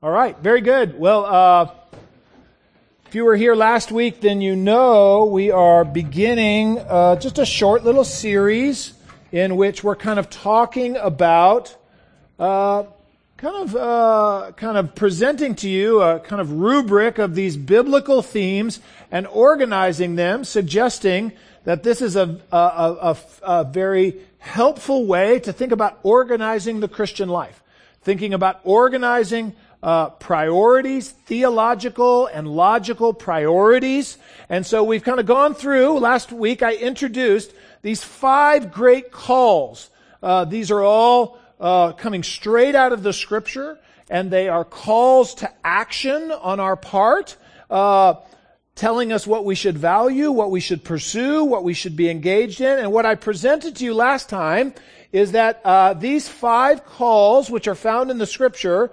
All right, very good. Well, if you were here last week, then you know we are beginning just a short little series in which we're kind of talking about, kind of presenting to you a kind of rubric of these biblical themes and organizing them, suggesting that this is a very helpful way to think about organizing the Christian life, thinking about organizing priorities, theological and logical priorities. And so we've kind of gone through, last week I introduced these 5 great calls. These are all coming straight out of the Scripture, and they are calls to action on our part, telling us what we should value, what we should pursue, what we should be engaged in. And what I presented to you last time is that these 5 calls, which are found in the Scripture,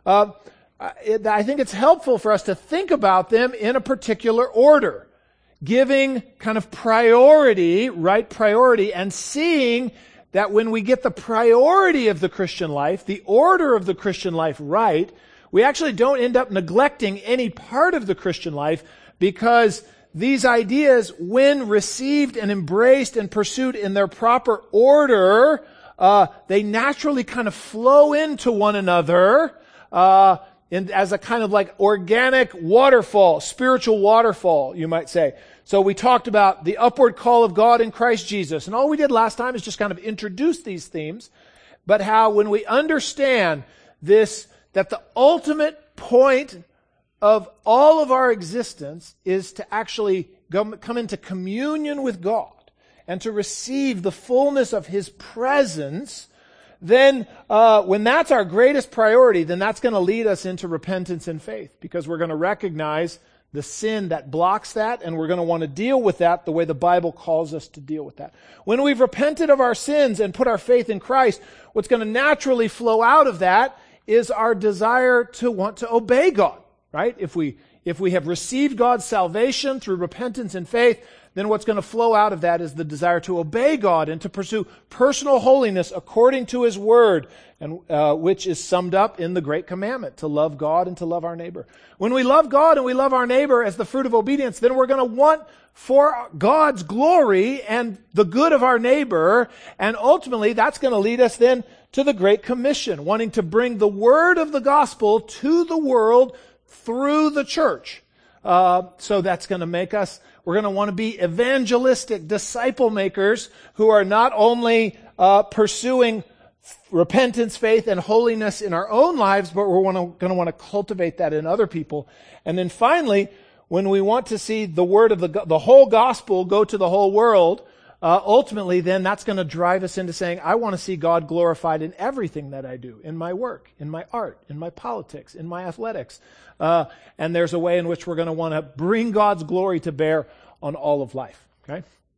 I think it's helpful for us to think about them in a particular order, giving kind of priority, right priority, and seeing that when we get the priority of the Christian life, the order of the Christian life right, we actually don't end up neglecting any part of the Christian life, because these ideas, when received and embraced and pursued in their proper order, they naturally kind of flow into one another, as a kind of like organic waterfall, spiritual waterfall, you might say. So we talked about the upward call of God in Christ Jesus. And all we did last time is just kind of introduce these themes, but how when we understand this, that the ultimate point of all of our existence is to actually come into communion with God and to receive the fullness of His presence, then when that's our greatest priority, then that's going to lead us into repentance and faith, because we're going to recognize the sin that blocks that, and we're going to want to deal with that the way the Bible calls us to deal with that. When we've repented of our sins and put our faith in Christ, what's going to naturally flow out of that is our desire to want to obey God, right? If we have received God's salvation through repentance and faith, then what's going to flow out of that is the desire to obey God and to pursue personal holiness according to His Word, and which is summed up in the Great Commandment, to love God and to love our neighbor. When we love God and we love our neighbor as the fruit of obedience, then we're going to want for God's glory and the good of our neighbor, and ultimately that's going to lead us then to the Great Commission, wanting to bring the word of the gospel to the world through the church. So that's going to make us, we're going to want to be evangelistic disciple makers who are not only pursuing repentance, faith, and holiness in our own lives, but we're going to want to cultivate that in other people. And then finally, when we want to see the word of the whole gospel go to the whole world, ultimately then that's going to drive us into saying, I want to see God glorified in everything that I do, in my work, in my art, in my politics, in my athletics. And there's a way in which we're going to want to bring God's glory to bear on all of life. Okay?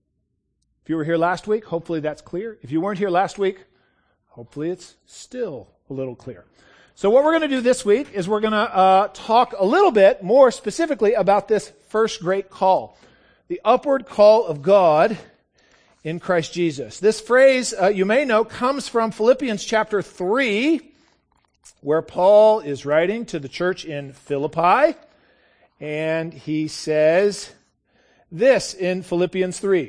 If you were here last week, hopefully that's clear. If you weren't here last week, hopefully it's still a little clear. So what we're going to do this week is we're going to talk a little bit more specifically about this first great call, the upward call of God in Christ Jesus. This phrase, you may know, comes from Philippians chapter 3, where Paul is writing to the church in Philippi, and he says this in Philippians 3.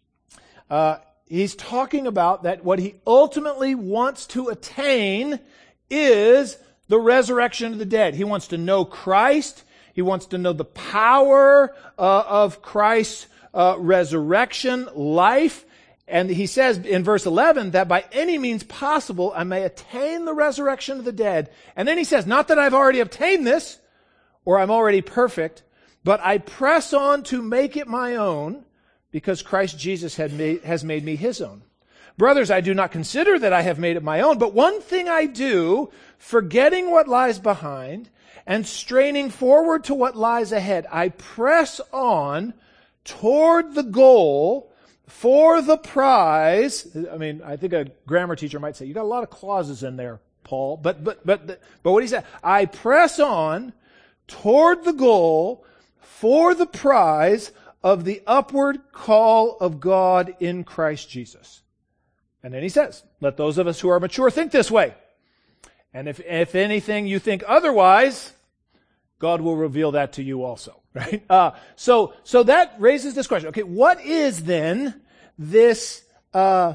He's talking about that what he ultimately wants to attain is the resurrection of the dead. He wants to know Christ. He wants to know the power of Christ's resurrection life. And he says in verse 11 that by any means possible I may attain the resurrection of the dead. And then he says, not that I've already obtained this, or I'm already perfect, but I press on to make it my own, because Christ Jesus has made me His own. Brothers, I do not consider that I have made it my own, but one thing I do, forgetting what lies behind and straining forward to what lies ahead, I press on toward the goal for the prize. I mean, I think a grammar teacher might say, you got a lot of clauses in there, Paul. But what he said, I press on toward the goal for the prize of the upward call of God in Christ Jesus. And then he says, let those of us who are mature think this way. And if anything you think otherwise, God will reveal that to you also, right? So that raises this question. Okay, what is then this, the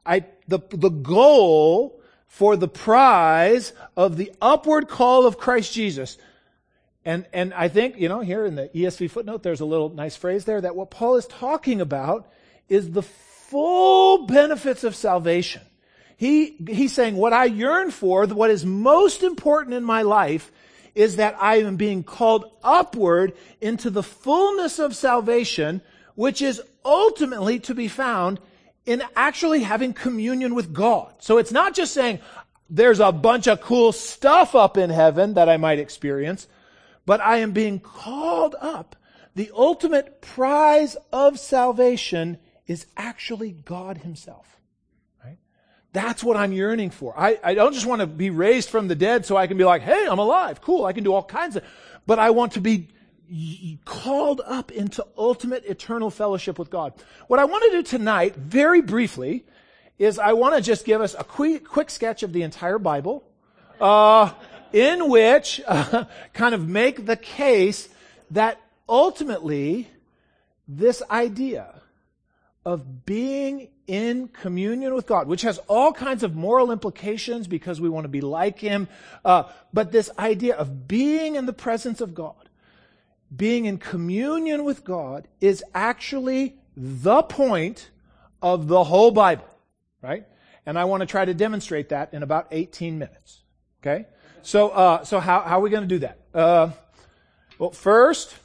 goal for the prize of the upward call of Christ Jesus? And I think, here in the ESV footnote, there's a little nice phrase there that what Paul is talking about is the full benefits of salvation. He's saying what I yearn for, what is most important in my life, is that I am being called upward into the fullness of salvation, which is ultimately to be found in actually having communion with God. So it's not just saying there's a bunch of cool stuff up in heaven that I might experience, but I am being called up. The ultimate prize of salvation is actually God Himself. That's what I'm yearning for. I don't just want to be raised from the dead so I can be like, hey, I'm alive. Cool, I can do all kinds of... But I want to be called up into ultimate eternal fellowship with God. What I want to do tonight, very briefly, is I want to just give us a quick sketch of the entire Bible, in which kind of make the case that ultimately this idea of being in communion with God, which has all kinds of moral implications because we want to be like Him, but this idea of being in the presence of God, being in communion with God, is actually the point of the whole Bible, right? And I want to try to demonstrate that in about 18 minutes, okay? So how are we going to do that? Well, first,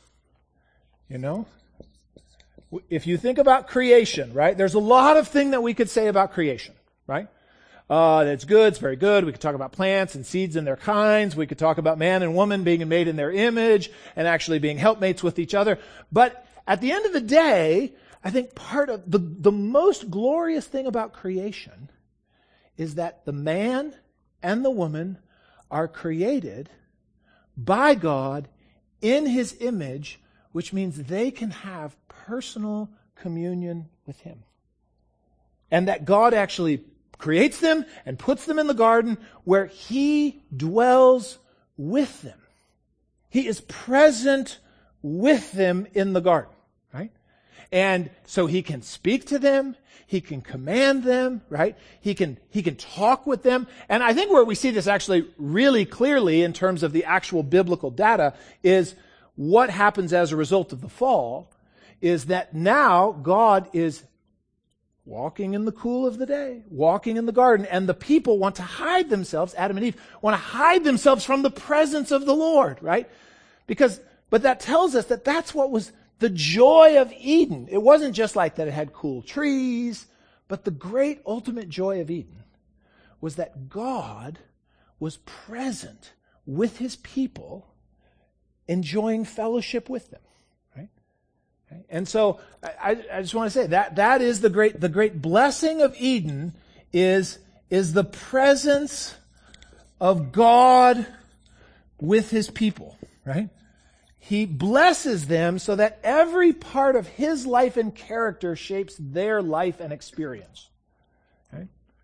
if you think about creation, right, there's a lot of things that we could say about creation, right? It's good, it's very good. We could talk about plants and seeds and their kinds. We could talk about man and woman being made in their image and actually being helpmates with each other. But at the end of the day, I think part of the most glorious thing about creation is that the man and the woman are created by God in His image, which means they can have personal communion with Him. And that God actually creates them and puts them in the garden where He dwells with them. He is present with them in the garden, right? And so He can speak to them, He can command them, right? He can talk with them. And I think where we see this actually really clearly in terms of the actual biblical data is what happens as a result of the fall is that now God is walking in the cool of the day, walking in the garden, and the people want to hide themselves, Adam and Eve, want to hide themselves from the presence of the Lord, right? But that tells us that that's what was the joy of Eden. It wasn't just like that it had cool trees, but the great ultimate joy of Eden was that God was present with His people, enjoying fellowship with them. Right? And so I just want to say that is the great blessing of Eden is the presence of God with His people, right? He blesses them so that every part of His life and character shapes their life and experience. Okay?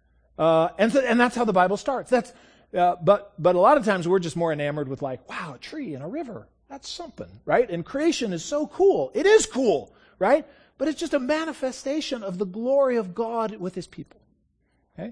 And that's how the Bible starts. But a lot of times we're just more enamored with like, wow, a tree and a river. That's something, right? And creation is so cool. It is cool, right? But it's just a manifestation of the glory of God with His people. Okay?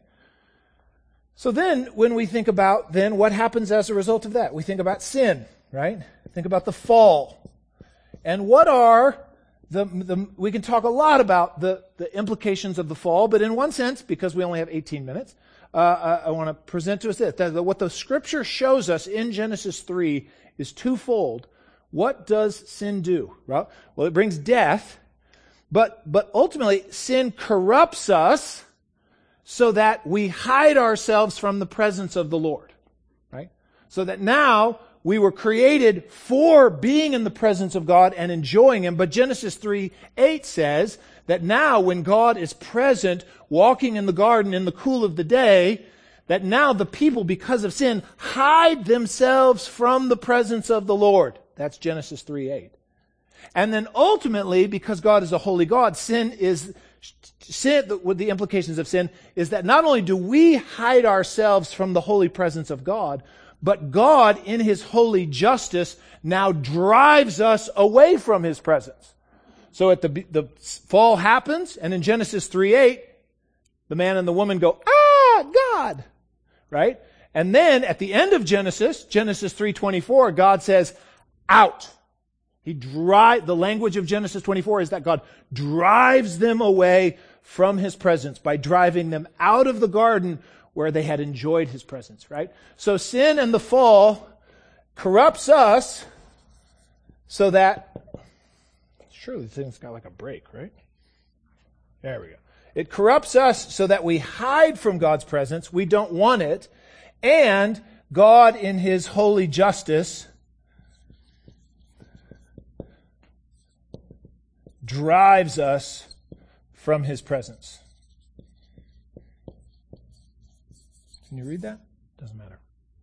So then, when we think about then what happens as a result of that, we think about sin, right? Think about the fall. And what are we can talk a lot about the implications of the fall, but in one sense, because we only have 18 minutes, I want to present to us this, that what the Scripture shows us in Genesis 3 is twofold. What does sin do? Well, it brings death, but ultimately sin corrupts us so that we hide ourselves from the presence of the Lord, right? So that now we were created for being in the presence of God and enjoying Him, but Genesis 3:8 says that now when God is present, walking in the garden in the cool of the day, that now the people, because of sin, hide themselves from the presence of the Lord. That's Genesis 3:8. And then ultimately, because God is a holy God, sin is sin, with the implications of sin, is that not only do we hide ourselves from the holy presence of God, but God, in His holy justice, now drives us away from His presence. So at the fall happens, and in Genesis 3:8, the man and the woman go, God! Right? And then at the end of Genesis 3:24, God says, out. The language of Genesis 24 is that God drives them away from His presence by driving them out of the garden where they had enjoyed His presence, right? So sin and the fall corrupts us so that, surely this thing's got like a break, right? There we go. It corrupts us so that we hide from God's presence. We don't want it. And God, in His holy justice, drives us from His presence. Can you read that? Doesn't matter.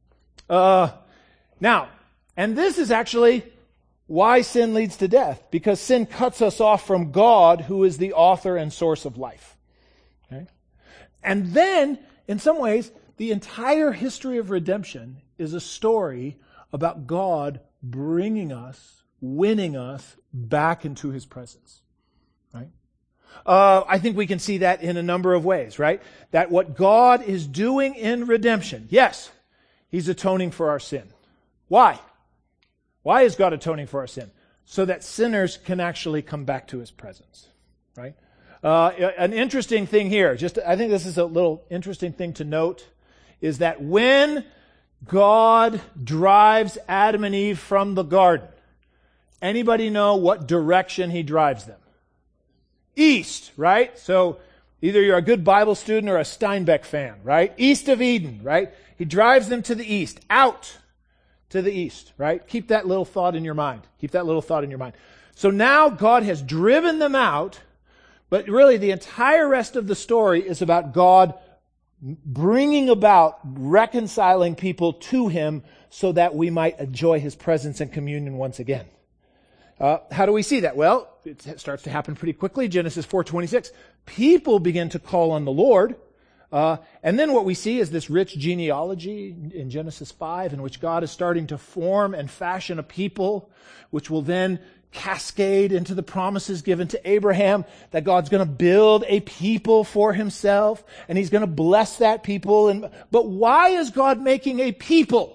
Now, and this is actually why sin leads to death, because sin cuts us off from God, who is the author and source of life. Okay? And then, in some ways, the entire history of redemption is a story about God bringing us, winning us back into His presence. Right? I think we can see that in a number of ways, right? That what God is doing in redemption, yes, He's atoning for our sin. Why? Why is God atoning for our sin? So that sinners can actually come back to His presence, right? An interesting thing here, I think this is a little interesting thing to note, is that when God drives Adam and Eve from the garden, anybody know what direction He drives them? East, right? So either you're a good Bible student or a Steinbeck fan, right? East of Eden, right? He drives them to the east, out to the east, right? Keep that little thought in your mind. Keep that little thought in your mind. So now God has driven them out, but really the entire rest of the story is about God bringing about, reconciling people to Him so that we might enjoy His presence and communion once again. How do we see that? Well, it starts to happen pretty quickly. Genesis 4:26. People begin to call on the Lord. And then what we see is this rich genealogy in Genesis 5 in which God is starting to form and fashion a people which will then cascade into the promises given to Abraham that God's going to build a people for Himself and He's going to bless that people. But why is God making a people?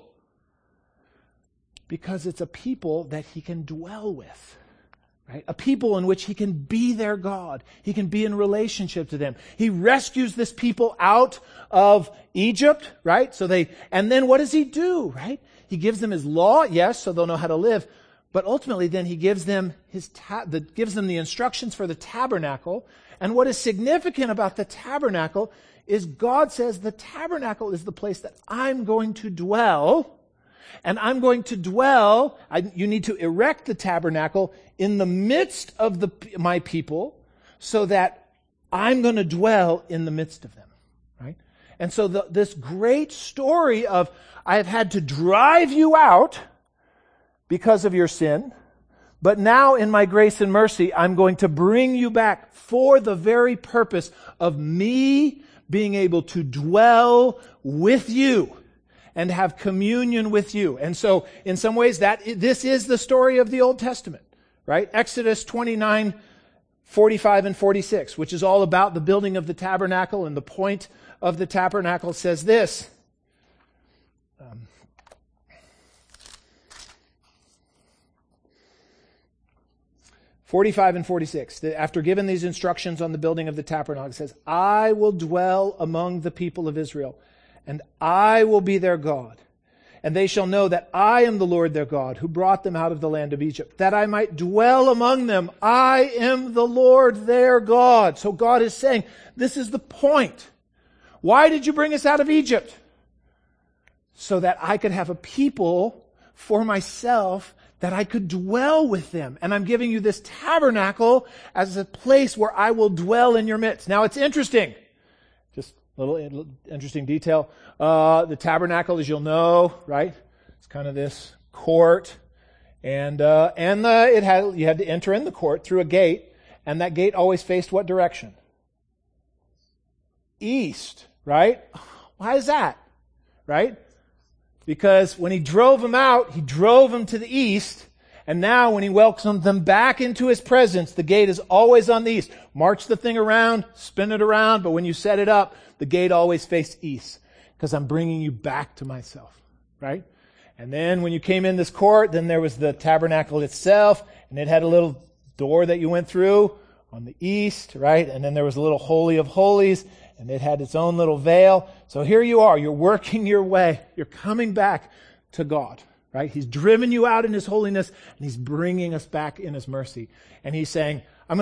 Because it's a people that He can dwell with, right? A people in which He can be their God. He can be in relationship to them. He rescues this people out of Egypt, right? And then what does He do, right? He gives them His law, yes, so they'll know how to live. But ultimately then He gives them gives them the instructions for the tabernacle. And what is significant about the tabernacle is God says the tabernacle is the place that I'm going to dwell. And I'm going to dwell, you need to erect the tabernacle in the midst of my people so that I'm going to dwell in the midst of them, right? And so this great story of I have had to drive you out because of your sin, but now in my grace and mercy, I'm going to bring you back for the very purpose of me being able to dwell with you and have communion with you. And so, in some ways, this is the story of the Old Testament, right? Exodus 29, 45 and 46, which is all about the building of the tabernacle, and the point of the tabernacle says this. 45 and 46, after giving these instructions on the building of the tabernacle, it says, I will dwell among the people of Israel, and I will be their God. And they shall know that I am the Lord their God, who brought them out of the land of Egypt, that I might dwell among them. I am the Lord their God. So God is saying, this is the point. Why did you bring us out of Egypt? So that I could have a people for myself, that I could dwell with them. And I'm giving you this tabernacle as a place where I will dwell in your midst. Now it's interesting. Just little interesting detail. The tabernacle, as you'll know, right? It's kind of this court, and you had to enter in the court through a gate, and that gate always faced what direction? east, right? Why is that? Right? Because when he drove them out, he drove them to the east. And now when he welcomes them back into his presence, the gate is always on the east. March the thing around, spin it around, but when you set it up, the gate always faces east. Because I'm bringing you back to myself, right? And then when you came in this court, then there was the tabernacle itself, and it had a little door that you went through on the east, right? And then there was a little Holy of Holies, and it had its own little veil. So here you are, you're working your way, you're coming back to God. Right? He's driven you out in His holiness, and He's bringing us back in His mercy. And He's saying,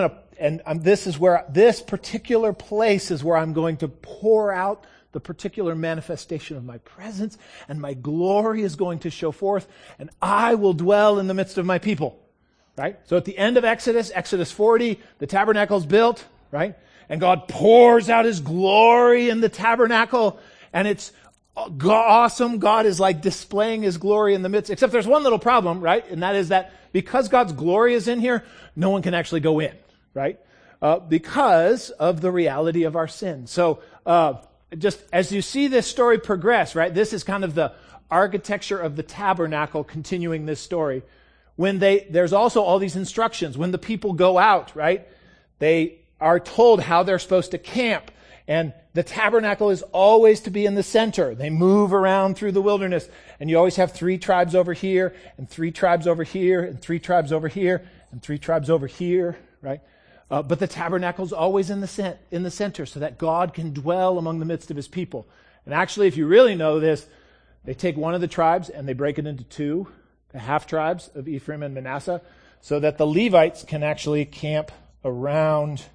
this particular place is where I'm going to pour out the particular manifestation of my presence, and my glory is going to show forth, and I will dwell in the midst of my people. Right? So at the end of Exodus 40, the tabernacle is built, right? And God pours out His glory in the tabernacle, and it's awesome. God is like displaying His glory in the midst, except there's one little problem, right? And that is that because God's glory is in here, no one can actually go in, right? Because of the reality of our sin. So, just as you see this story progress, right? This is kind of the architecture of the tabernacle continuing this story. There's also all these instructions. When the people go out, right? They are told how they're supposed to camp. And the tabernacle is always to be in the center. They move around through the wilderness. And you always have 3 tribes over here, and 3 tribes over here, and 3 tribes over here, and 3 tribes over here, right? But the tabernacle is always in the center so that God can dwell among the midst of His people. And actually, if you really know this, they take one of the tribes and they break it into 2, the half tribes of Ephraim and Manasseh, so that the Levites can actually camp around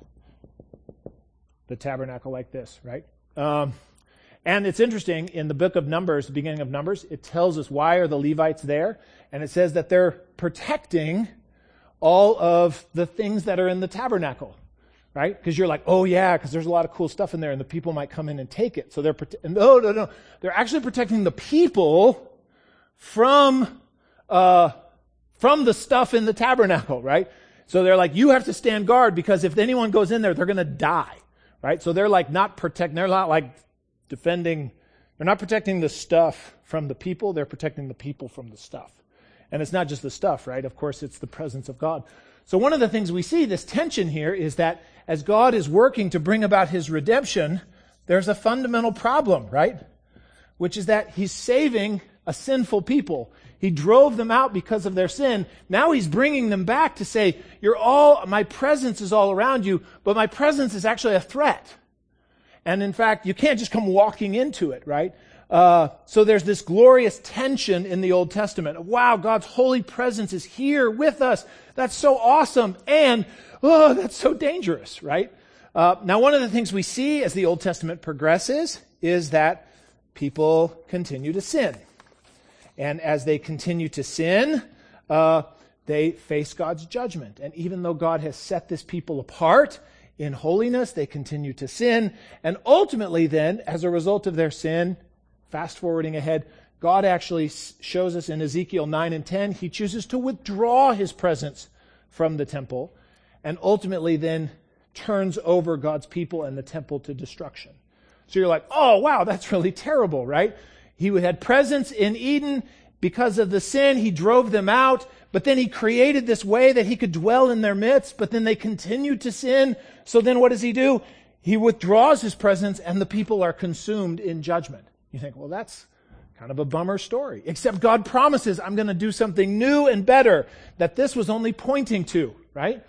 the tabernacle like this, right? And it's interesting, in the book of Numbers, the beginning of Numbers, it tells us why are the Levites there, and it says that they're protecting all of the things that are in the tabernacle, right? Because you're like, oh yeah, because there's a lot of cool stuff in there, and the people might come in and take it. So no, they're actually protecting the people from the stuff in the tabernacle, right? So they're like, you have to stand guard, because if anyone goes in there, they're going to die. Right? So they're like they're not like defending, they're not protecting the stuff from the people, they're protecting the people from the stuff. And it's not just the stuff, right? Of course, it's the presence of God. So one of the things we see, this tension here, is that as God is working to bring about His redemption, there's a fundamental problem, right? Which is that He's saving a sinful people. He drove them out because of their sin. Now He's bringing them back to say, my presence is all around you, but my presence is actually a threat. And in fact, you can't just come walking into it, right? So there's this glorious tension in the Old Testament. Wow, God's holy presence is here with us. That's so awesome. And, that's so dangerous, right? Now, one of the things we see as the Old Testament progresses is that people continue to sin. And as they continue to sin, they face God's judgment. And even though God has set this people apart in holiness, they continue to sin. And ultimately then, as a result of their sin, fast forwarding ahead, God actually shows us in Ezekiel 9 and 10, He chooses to withdraw His presence from the temple, and ultimately then turns over God's people and the temple to destruction. So you're like, oh wow, that's really terrible, right? He had presence in Eden. Because of the sin, He drove them out, but then He created this way that He could dwell in their midst, but then they continued to sin. So then what does He do? He withdraws His presence, and the people are consumed in judgment. You think, well, that's kind of a bummer story. Except God promises, I'm going to do something new and better that this was only pointing to, right?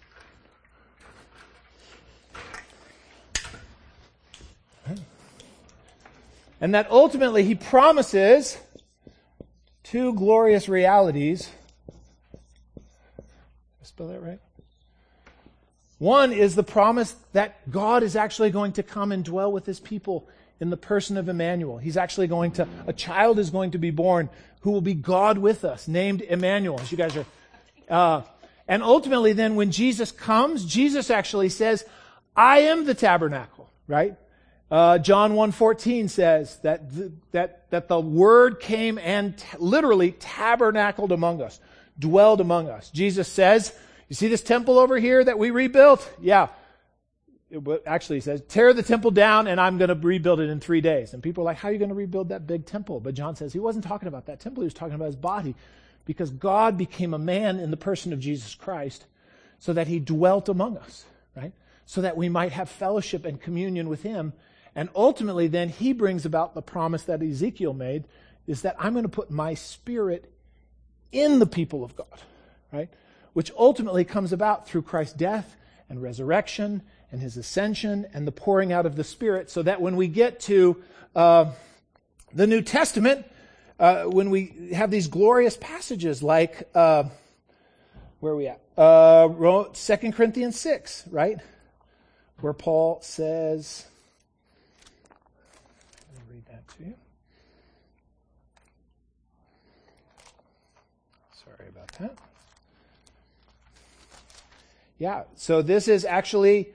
And that ultimately He promises 2 glorious realities. Did I spell that right? One is the promise that God is actually going to come and dwell with His people in the person of Emmanuel. A child is going to be born who will be God with us, named Emmanuel, as you guys are. And ultimately then when Jesus comes, Jesus actually says, I am the tabernacle, right? John 1:14 says that the Word came and literally tabernacled among us, dwelled among us. Jesus says, you see this temple over here that we rebuilt? Yeah. actually he says, tear the temple down and I'm going to rebuild it in 3 days. And people are like, how are you going to rebuild that big temple? But John says he wasn't talking about that temple. He was talking about his body, because God became a man in the person of Jesus Christ so that he dwelt among us, right? So that we might have fellowship and communion with him. And ultimately then he brings about the promise that Ezekiel made, is that I'm going to put my spirit in the people of God, right? Which ultimately comes about through Christ's death and resurrection and his ascension and the pouring out of the Spirit, so that when we get to the New Testament, when we have these glorious passages like, where are we at? 2 Corinthians 6, right? Where Paul says, let me read that to you. Sorry about that. Yeah, so this is actually,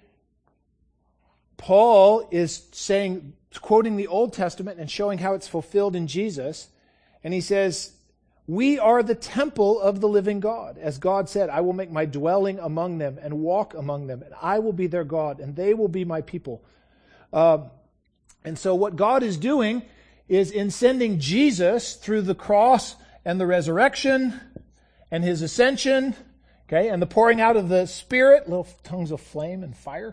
Paul is saying, quoting the Old Testament and showing how it's fulfilled in Jesus. And he says, we are the temple of the living God. As God said, I will make my dwelling among them and walk among them, and I will be their God, and they will be my people. And so what God is doing is in sending Jesus through the cross and the resurrection and his ascension, okay, and the pouring out of the Spirit, little tongues of flame and fire,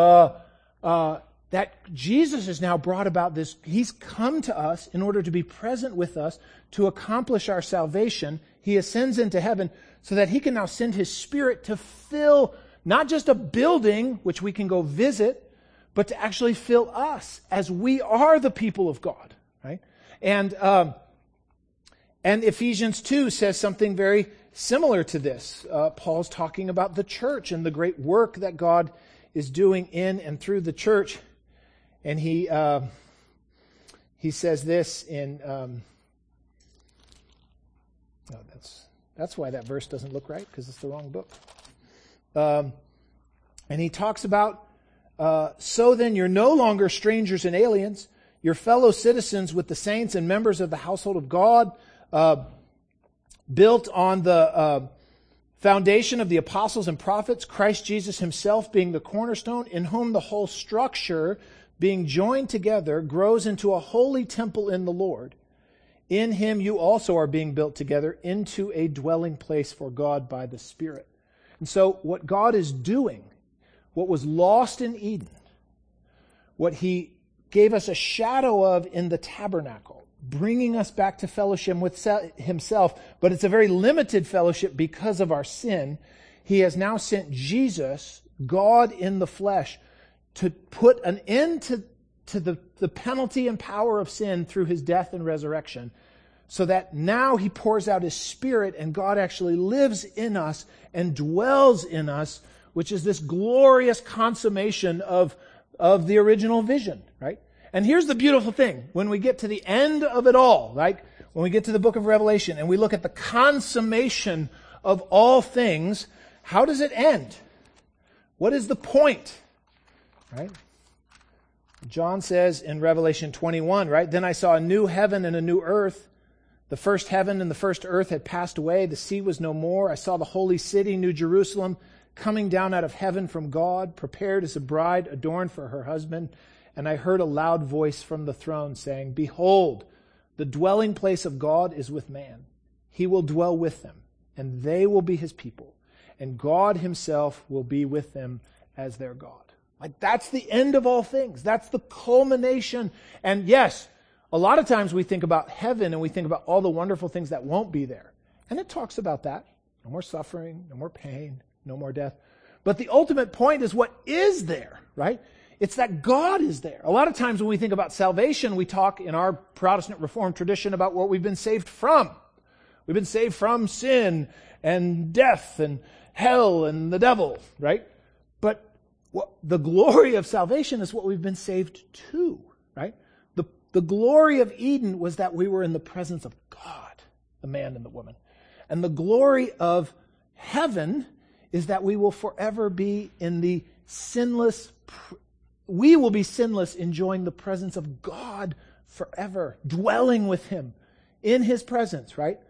that Jesus has now brought about this. He's come to us in order to be present with us to accomplish our salvation. He ascends into heaven so that he can now send his Spirit to fill not just a building which we can go visit, but to actually fill us as we are the people of God, right? And Ephesians 2 says something very similar to this. Paul's talking about the church and the great work that God is doing in and through the church. And he says this in, that's why that verse doesn't look right, because it's the wrong book. And he talks about, so then you're no longer strangers and aliens, you're fellow citizens with the saints and members of the household of God, built on the foundation of the apostles and prophets, Christ Jesus himself being the cornerstone, in whom the whole structure, being joined together, grows into a holy temple in the Lord. In him you also are being built together into a dwelling place for God by the Spirit. And so what God is doing, what was lost in Eden, what he gave us a shadow of in the tabernacle, bringing us back to fellowship with himself, but it's a very limited fellowship because of our sin. He has now sent Jesus, God in the flesh, to put an end to the penalty and power of sin through his death and resurrection, so that now he pours out his Spirit and God actually lives in us and dwells in us, which is this glorious consummation of the original vision, right? And here's the beautiful thing. When we get to the end of it all, like when we get to the book of Revelation and we look at the consummation of all things, how does it end? What is the point? Right? John says in Revelation 21, right? Then I saw a new heaven and a new earth. The first heaven and the first earth had passed away. The sea was no more. I saw the holy city, New Jerusalem, coming down out of heaven from God, prepared as a bride adorned for her husband. And I heard a loud voice from the throne saying, behold, the dwelling place of God is with man. He will dwell with them, and they will be his people. And God himself will be with them as their God. Like, that's the end of all things. That's the culmination. And yes, a lot of times we think about heaven and we think about all the wonderful things that won't be there. And it talks about that. No more suffering, no more pain, no more death. But the ultimate point is what is there, right? It's that God is there. A lot of times when we think about salvation, we talk in our Protestant Reformed tradition about what we've been saved from. We've been saved from sin and death and hell and the devil, right? But the glory of salvation is what we've been saved to, right? The glory of Eden was that we were in the presence of God, the man and the woman. And the glory of heaven is that we will forever be in the sinless, we will be sinless, enjoying the presence of God forever, dwelling with him in his presence, right?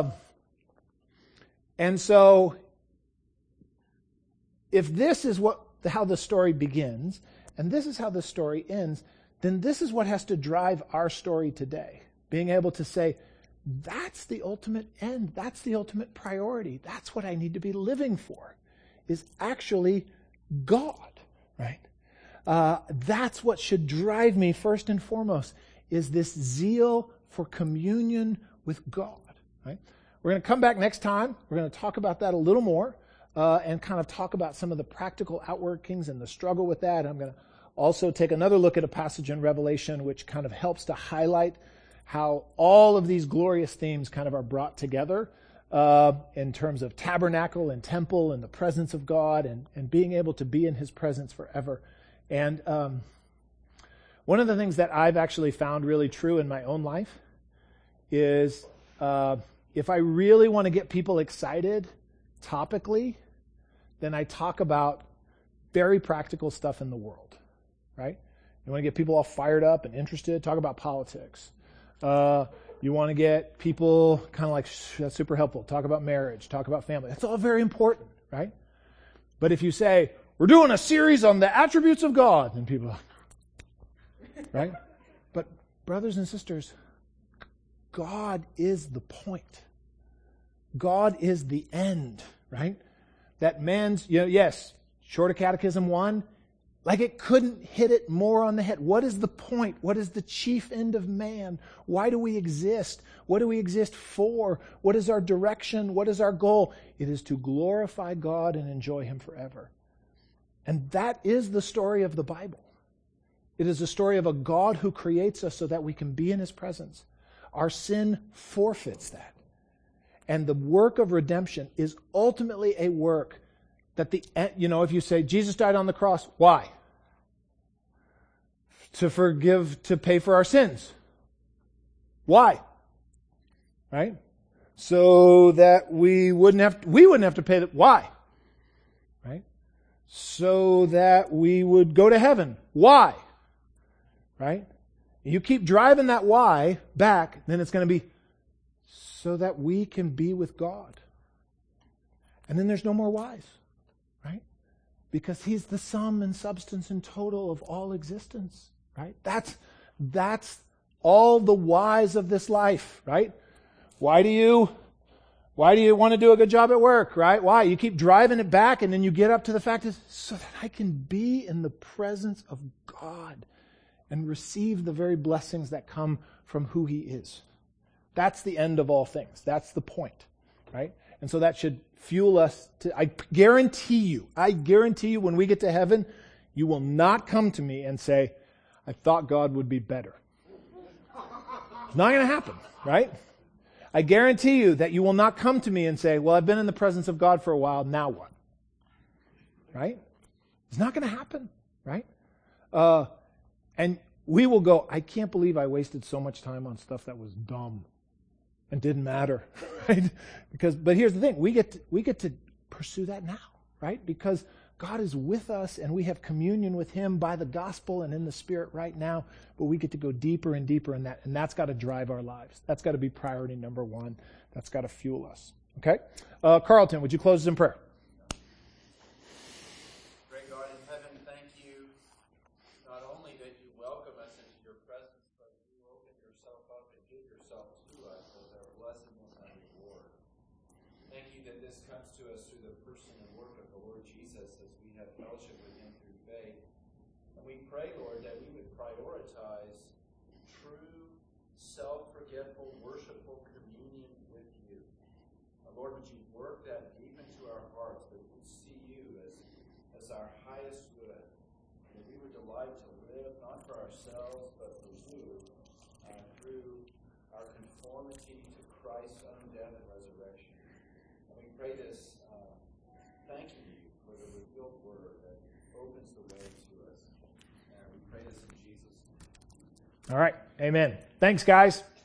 And so, if this is what how the story begins, and this is how the story ends, then this is what has to drive our story today. Being able to say, that's the ultimate end. That's the ultimate priority. That's what I need to be living for, is actually God, right? That's what should drive me first and foremost, is this zeal for communion with God, right? We're going to come back next time. We're going to talk about that a little more and kind of talk about some of the practical outworkings and the struggle with that. I'm going to also take another look at a passage in Revelation which kind of helps to highlight how all of these glorious themes kind of are brought together in terms of tabernacle and temple and the presence of God and being able to be in His presence forever. And one of the things that I've actually found really true in my own life is if I really want to get people excited topically, then I talk about very practical stuff in the world, right? You want to get people all fired up and interested, talk about politics. You want to get people kind of like, that's super helpful. Talk about marriage, talk about family. That's all very important, right? But if you say, we're doing a series on the attributes of God, then people are like, right? But brothers and sisters, God is the point. God is the end, right? That man's, yes, Shorter Catechism 1, like it couldn't hit it more on the head. What is the point? What is the chief end of man? Why do we exist? What do we exist for? What is our direction? What is our goal? It is to glorify God and enjoy Him forever. And that is the story of the Bible. It is the story of a God who creates us so that we can be in His presence. Our sin forfeits that. And the work of redemption is ultimately a work that if you say Jesus died on the cross, why? To pay for our sins. Why? Right? So that we wouldn't have to pay why? Right? So that we would go to heaven. Why? Right? You keep driving that why back, then it's going to be so that we can be with God. And then there's no more whys, right? Because He's the sum and substance and total of all existence, right? That's all the whys of this life, right? Why do you want to do a good job at work, right? Why? You keep driving it back and then you get up to the fact is so that I can be in the presence of God and receive the very blessings that come from who He is. That's the end of all things. That's the point, right? And so that should fuel us I guarantee you when we get to heaven, you will not come to me and say, I thought God would be better. It's not going to happen, right? I guarantee you that you will not come to me and say, well, I've been in the presence of God for a while, now what? Right? It's not going to happen, right? And we will go, I can't believe I wasted so much time on stuff that was dumb and didn't matter, right? But here's the thing, we get to pursue that now, right? Because God is with us and we have communion with Him by the gospel and in the Spirit right now, but we get to go deeper and deeper in that, and that's got to drive our lives. That's got to be priority number one. That's got to fuel us, okay? Carlton, would you close us in prayer? Pray, Lord, that we would prioritize true, self-forgetful, worshipful communion with you. Lord, would you work that deep into our hearts, that we would see you as our highest good, and that we would delight to live not for ourselves, but for you, through our conformity to Christ's own death and resurrection. And we pray this, thanking you for the revealed word that opens the way to us. We pray this in Jesus' name. All right. Amen. Thanks, guys.